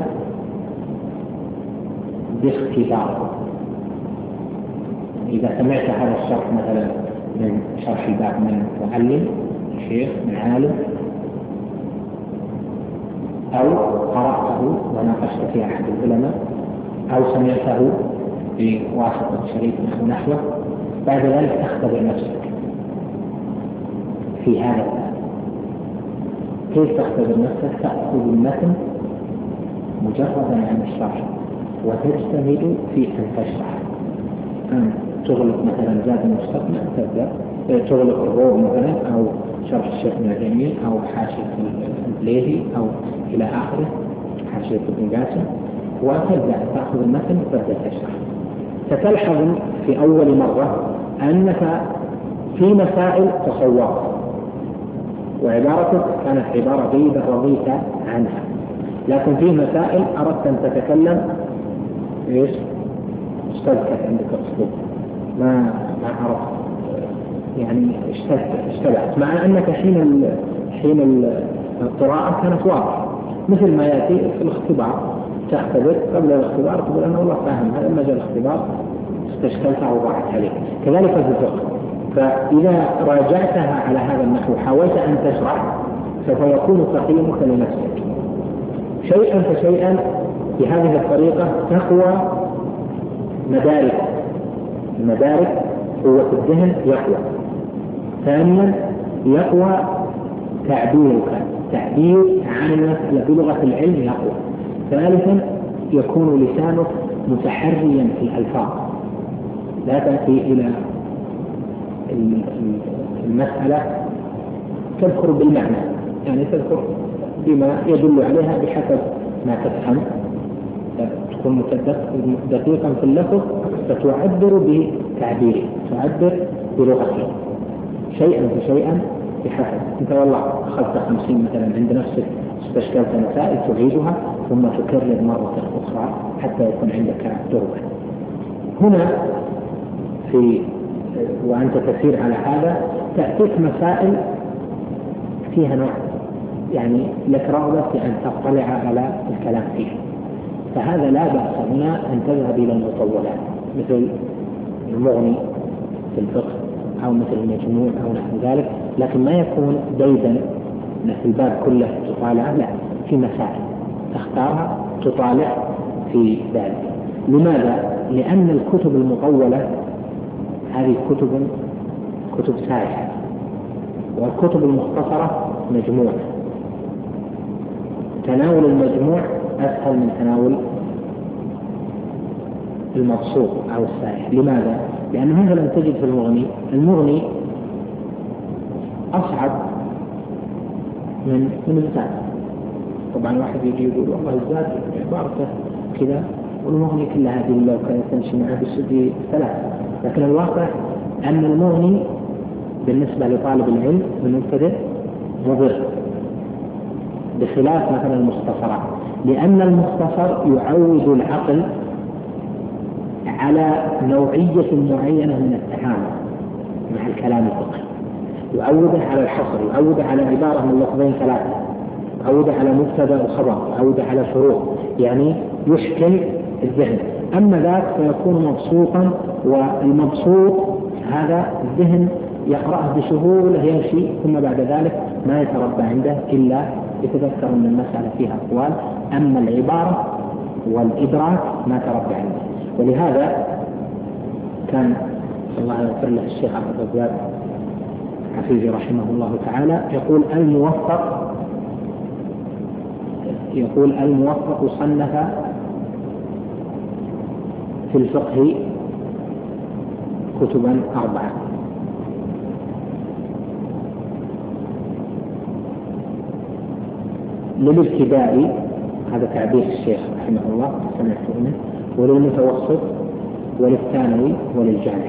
باختبار. إذا سمعت هذا الشرح مثلا من شرح الباب من معلم شيخ من عالم، أو قرأته وناقشت في أحد العلماء، أو سمعته بواسطة شريك أو نحوه، بعد ذلك تختبر نفسك في هذا الباب. كيف تختبر نفسك؟ تأخذ المتن مجردا عن الشرح وتجتهد في أن تشرح. أن تغلق مثلا زاد المستقنع تبدأ تغلق الروض مثلا، أو شرح الشيخ ابن عثيمين، أو حاشية البليهي، أو إلى آخره حاشية ابن قاسم، وتبدأ تأخذ المتن وتبدأ تشرح. ستلحظ في أول مرة أنك في مسائل تصورت وعبارتك كانت عبارة جيدة رضيت عنها، لكن في مسائل أردت أن تتكلم إيش؟ اشتبكت عندك أسلوب ما ما عرفت، يعني اشتبعت، مع أنك حين حين القراءة كانت واضحة، مثل ما يأتي في الاختبار تختبر قبل الاختبار تقول أنا والله فاهم هذا، لما جاء الاختبار استشكلتها وضاعت عليك. كذلك في الفقه، فإذا راجعتها على هذا النحو حاولت أن تشرح سوف يكون تقييمك لنفسك شيئا فشيئا. بهذه الطريقة تقوى مدارك المدارك قوة الذهن يقوى. ثانيا يقوى تعبيرك، تعبير عن المسألة بلغة العلم يقوى. ثالثا يكون لسانك متحريا في الألفاظ، لا تأتي إلى المسألة تذكر بالمعنى، يعني تذكر بما يدل عليها بحسب ما تفهم، تكون دقيقا في اللفظ فتعبر بتعبيره، تعبر بلغته شيئا فشيئا بحسب. انت والله اخذت خمسين مثلا عند نفسك استشكلت مسائل تعيدها ثم تكرر مرة أخرى حتى يكون عندك درجة. هنا في وأنت تسير على هذا تأتيك مسائل فيها نوع
يعني لك رغبة في أن تطلع على الكلام فيه، فهذا لا بأس هنا أن تذهب إلى المطولات مثل المغني في الفقه أو مثل المجموع أو نحو ذلك، لكن ما يكون ديدا في الباب كله تطالع، لا، في مسائل تختارها تطالع في ذلك. لماذا؟ لأن الكتب المطولة هذه كتب كتب سائحة، والكتب المختصرة مجموعة. تناول المجموع أسهل من تناول المبسوط أو السائح. لماذا؟ لأن مثلا تجد في المغني المغني أصعب من من الزاد. طبعا واحد يجي يقول والله الزاد عبارته كذا والمغني كلها هذه لو كانت تمشي معه بالسدي ثلاث، لكن الواقع أن المغني بالنسبة لطالب العلم المبتدئ مضر، بخلاف مثلا المختصرات، لأن المختصر يعود العقل على نوعية معينة من التعامل مع الكلام الفقهي، يعوده على الحصر، يعوده على عبارة من لفظين ثلاثة، يعوده على مبتدأ وخبر، يعوده على شروط، يعني يشكل الذهن. أما ذاك فيكون مبسوطا، والمبسوط هذا الذهن يقرأه بسهولة يمشي، ثم بعد ذلك ما يتربى عنده إلا يتذكر أن المسألة فيها أقوال، أما العبارة والإدراك ما تربى عنده. ولهذا كان الله يغفر له الشيخ عبد الرزاق حفيظي رحمه الله تعالى يقول الموفق يقول الموفق صنف في الفقه كتبا أربعة: للابتداء، هذا تعبير الشيخ رحمه الله سمعته منه، وللمتوسط وللثانوي وللجامعي.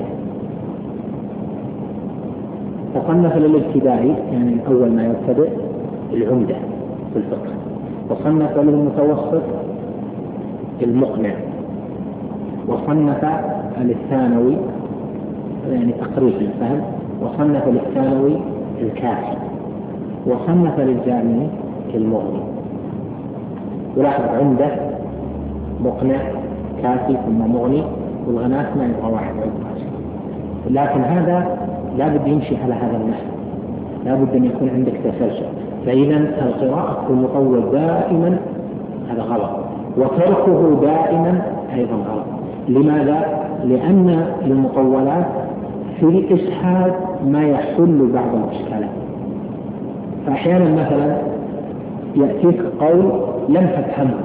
فصنف للابتداء يعني الأول ما يبتدئ العمدة في الفقه، وصنف للمتوسط المقنع، وصنف للثانوي يعني تقريب الفهم، وصنف للثانوي الكافي، وصنف للجامعي المغني. ولاحظ عمدة مقنع كافي ثم مغني، والغناء ما يبغى واحد عمدة، لكن هذا لا بد يمشي على هذا النحو، لا بد أن يكون عندك تسلسل. فإذا القراءة في المطول دائما هذا غلط، وتركه دائما أيضا غلط. لماذا؟ لأن المطولات في الإسحاب ما يحل بعض الإشكالات. فأحيانا مثلا يأتيك قول لم تفهمه،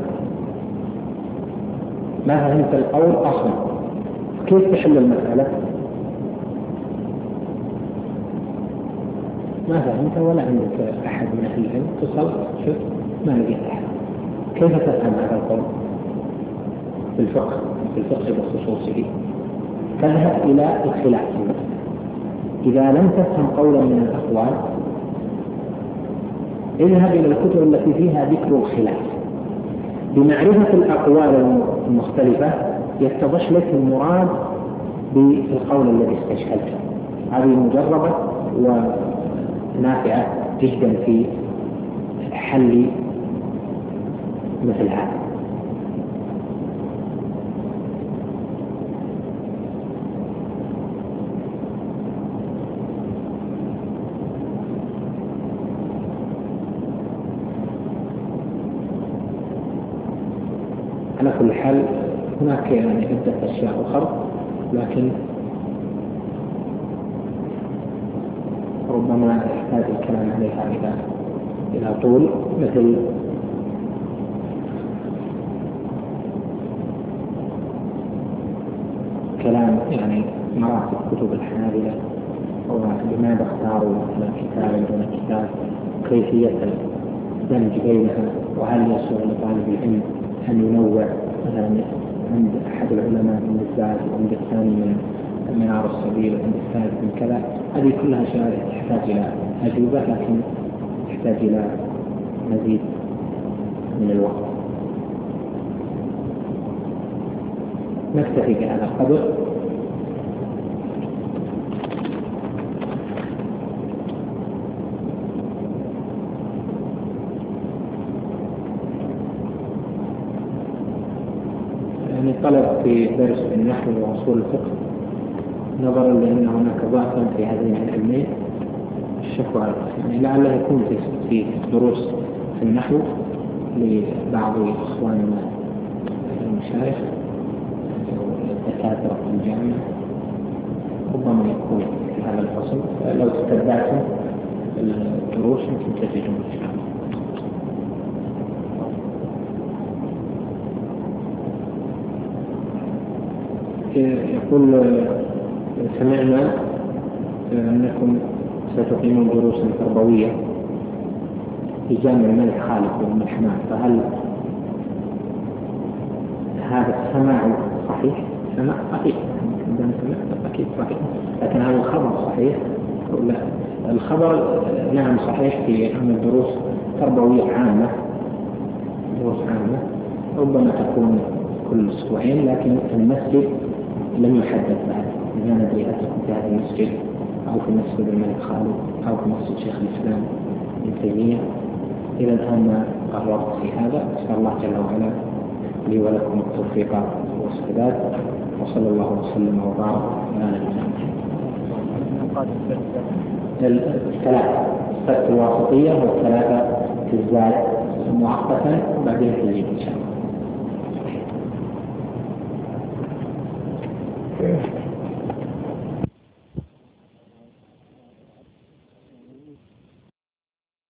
ما فهمت القول أصلا، كيف تحل المسألة؟ ما فهمت ولا عندك أحد من أهل العلم، اتصلت شوف ما لقيت أحد، كيف تفهم هذا القول؟ في الفقه في الفقه بخصوصه تذهب إلى الخلاف. إذا لم تفهم قولا من الأقوال اذهب إلى الكتب التي فيها ذكر الخلاف. بمعرفة الأقوال المختلفة يتضح لك المراد بالقول الذي استشهدته. هذه مجربة ونافعة جدا في حل مثل هذا. على كل حال هناك يعني عدة أشياء أخرى، لكن ربما يحتاج الكلام عليها إلى إلى طول، مثل كلام يعني مراتب كتب الحنابلة ولماذا اختاروا مثلا كتابا دون كتاب، كيفية الدمج بينها، وهل يسوغ لطالب العلم أن ينوع مثلا عند أحد العلماء من الزاد وعند الثاني من منار السبيل وعند الثالث من كذا. هذه كلها أشياء تحتاج إلى أجوبة، لكن تحتاج إلى مزيد من الوقت. نكتفي بهذا القدر. يعني طلب في درس النحو وأصول الفقه نظرا لأن هناك ضعفا في هذين العلمين الشكوى، يعني لعله يكون في دروس في النحو لبعض إخواننا المشايخ والدكاترة في الجامعة ربما يكون في هذا الفصل، لو تتبعتم الدروس يمكن تجدون إن شاء الله. يقول سمعنا أنكم ستقيمون دروسا تربوية في جامع الملك خالد بن حماد، فهل هذا السماع صحيح؟ سماع صحيح عندنا سماع أكيد صحيح، لكن هذا الخبر صحيح أو لا؟ الخبر نعم صحيح في أن الدروس تربوية عامة، دروس عامة ربما تكون كل أسبوعين، لكن المسجد لم يحدد بعد، لا ندري هل تكون في هذا المسجد أو في مسجد الملك خالد أو في مسجد شيخ الإسلام ابن تيمية. إلى الآن ما قررت في هذا، أسأل الله جل وعلا لي ولكم التوفيق والسداد، وصلى الله وسلم وبارك على نبينا محمد. الثلاثة السبت الواسطية والثلاثة تزداد مؤقتا وبعدين تزيد إن شاء الله.